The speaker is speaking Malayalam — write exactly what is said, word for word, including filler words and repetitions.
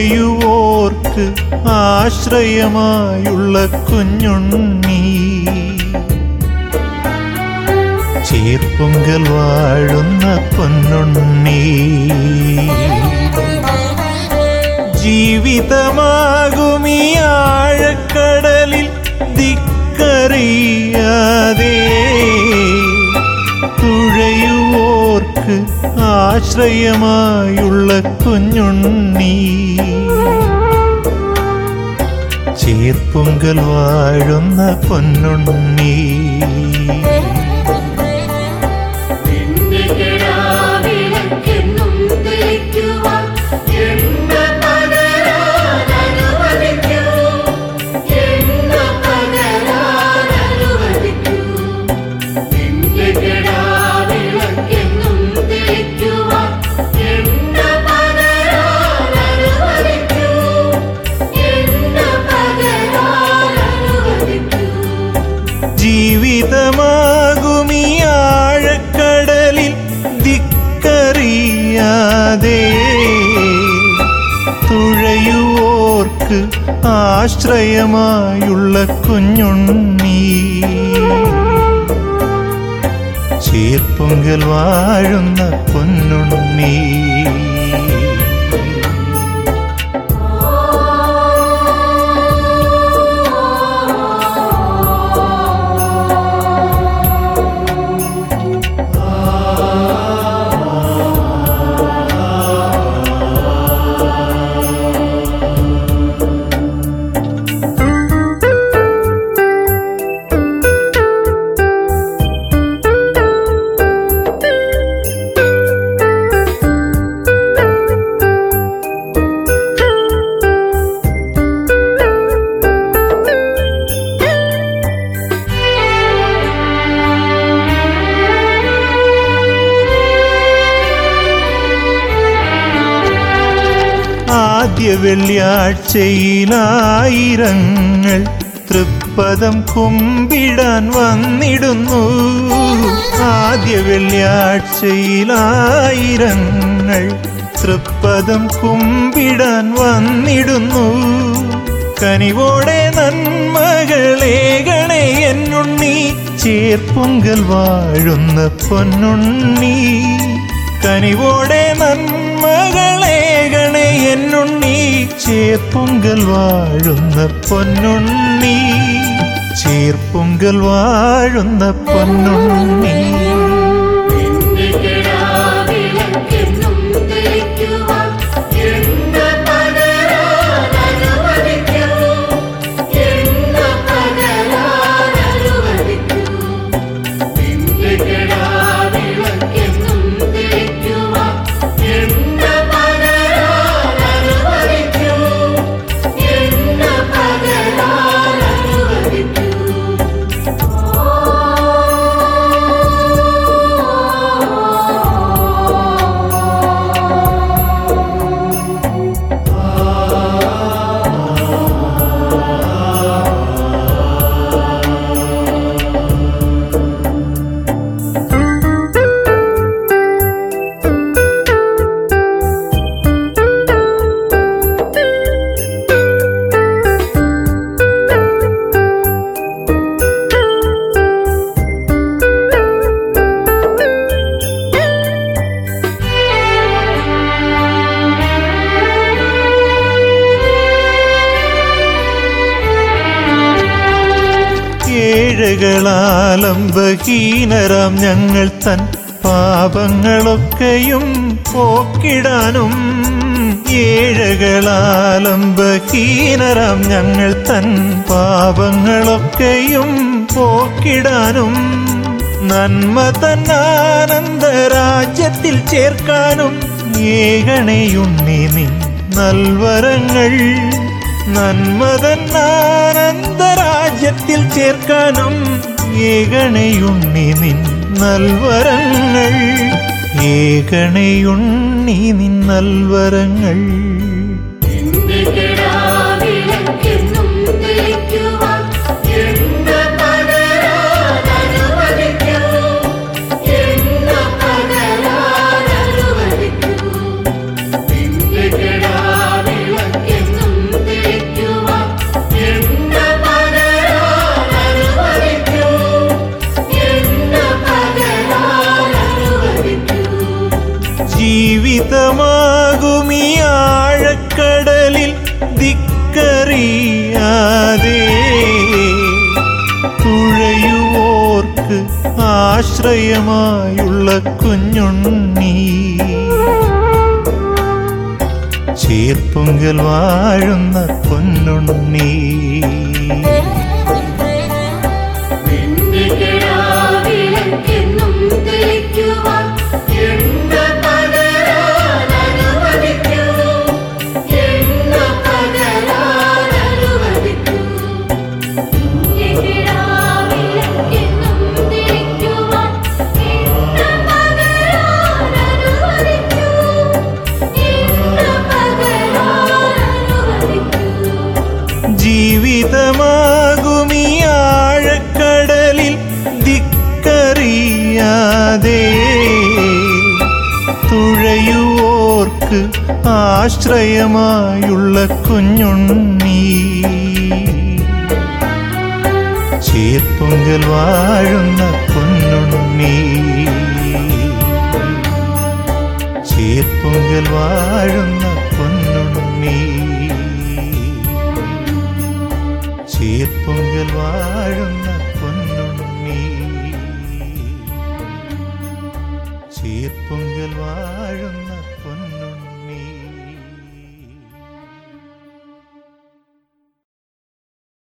തുഴയുവോർക്ക് ആശ്രയമായുള്ള കുഞ്ഞുണ്ണി ചീർപ്പൊങ്കൽ വാഴുന്ന പൊന്നുണ്ണി ജീവിതമാകുമീ ആഴക്കടലിൽ ദിക്കറിയാതെ തുഴയുവോർക്ക് ആശ്രയമായുള്ള കുഞ്ഞുണ്ണി ചീർപ്പൊങ്കൽ വാഴുന്ന പൊന്നുണ്ണി ജീവിതമാകുമീ ആഴക്കടലിൽ ദിക്കറിയാതെ തുഴയുവോർക്ക് ആശ്രയമായുള്ള കുഞ്ഞുണ്ണി ചീർപ്പൊങ്കൽ വാഴുന്ന പൊന്നുണ്ണി ആദ്യ വെള്ളിയാഴ്ചയിലായിരങ്ങൾ തൃപ്പദം കുമ്പിടാൻ വന്നിടുന്നു. ആദ്യ വെള്ളിയാഴ്ചയിലായിരങ്ങൾ തൃപ്പദം കുമ്പിടാൻ വന്നിടുന്നു. കനിവോടെ നന്മകളേകണേ എന്നുണ്ണി, ചേർപ്പൊങ്കൽ വാഴുന്ന പൊന്നുണ്ണി. കനിവോടെ നന്മകളേകണേ എന്നുണ്ണി, ചേർപ്പൊങ്കൽ വാഴുന്ന പൊന്നുണ്ണി. ചേർപ്പൊങ്കൽ വാഴുന്ന പൊന്നുണ്ണി. ഏഴകളാലംബഹീനരാം ഞങ്ങൾ തൻ പാപങ്ങളൊക്കെയും പോക്കിടാനും, ഏഴകളാലംബഹീനരാം ഞങ്ങൾ തൻ പാപങ്ങളൊക്കെയും പോക്കിടാനും, നന്മ തന്നാനന്ദരാജ്യത്തിൽ ചേർക്കാനും ഏകണയുണ്ണി നിൻ നൽവരങ്ങൾ. നന്മ തന്നാനന്ദരാജ്യത്തിൽ ചേർക്കാനും ഏകണയുണ്ണി നിൻ നൽവരങ്ങൾ. ഏകണയുണ്ണി നിൻ നൽവരങ്ങൾ. ജീവിതമാകുമീ ആഴക്കടലിൽ ദിക്കറിയാതെ തുഴയുവോർക്ക് ആശ്രയമായുള്ള കുഞ്ഞുണ്ണി ചേർപ്പൊങ്കൽ വാഴുന്ന പൊന്നുണ്ണി ജീവിതമാകുമീ ആഴക്കടലിൽ ദിക്കറിയാതെ തുഴയുവോർക്ക് ആശ്രയമായുള്ള കുഞ്ഞുണ്ണി ചേർപ്പൊങ്കൽ വാഴുന്ന പൊന്നുണ്ണി ചേർപ്പൊങ്കൽ വാഴുന്ന പൊന്നുണ്ണി ചേർപ്പൊങ്കൽ വാഴുന്ന പൊന്നുണ്ണി ചേർപ്പൊങ്കൽ വാഴുന്ന